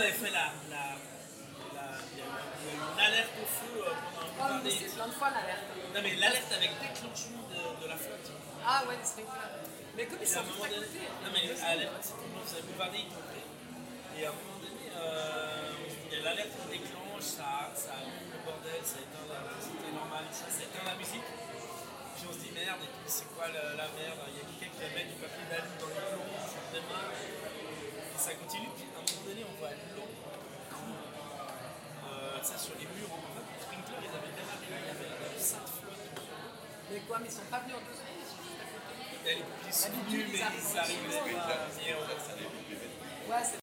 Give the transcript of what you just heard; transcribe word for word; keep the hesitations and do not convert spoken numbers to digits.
avait fait la. la, la il y a eu une alerte au feu euh, pendant un Oh, boulevard mais des. c'est plein de fois l'alerte. Non, mais l'alerte avec déclenchement de, de la flotte. Ah ouais, les sprinklers. Mais comme ils Et à sont un tous moment à donné. côté. Non, mais l'alerte, c'était bon, vous avez boulevardé, ils tombaient. Et à un moment donné, euh, il y a l'alerte qui déclenche, ça, ça allume le bordel, ça éteint la. C'était normal, ça, ça éteint la musique. Puis on se dit merde, et puis c'est quoi la, la merde? Il y a quelqu'un qui va mettre du papier d'alu dans les plombs, sur des mains. Et ça continue, puis à un moment donné, on voit l'eau coule. Euh, ça sur les murs. En fait, les sprinklers, ils avaient démarré, il y avait euh, sept flottes. Mais quoi, mais ils sont pas venus en deux secondes, ils sont juste à côté. Et les pompiers sont D'habitude, venus, mais ils arrivent ils arrivent en pas. dessous, Et on- ça Ouais, c'est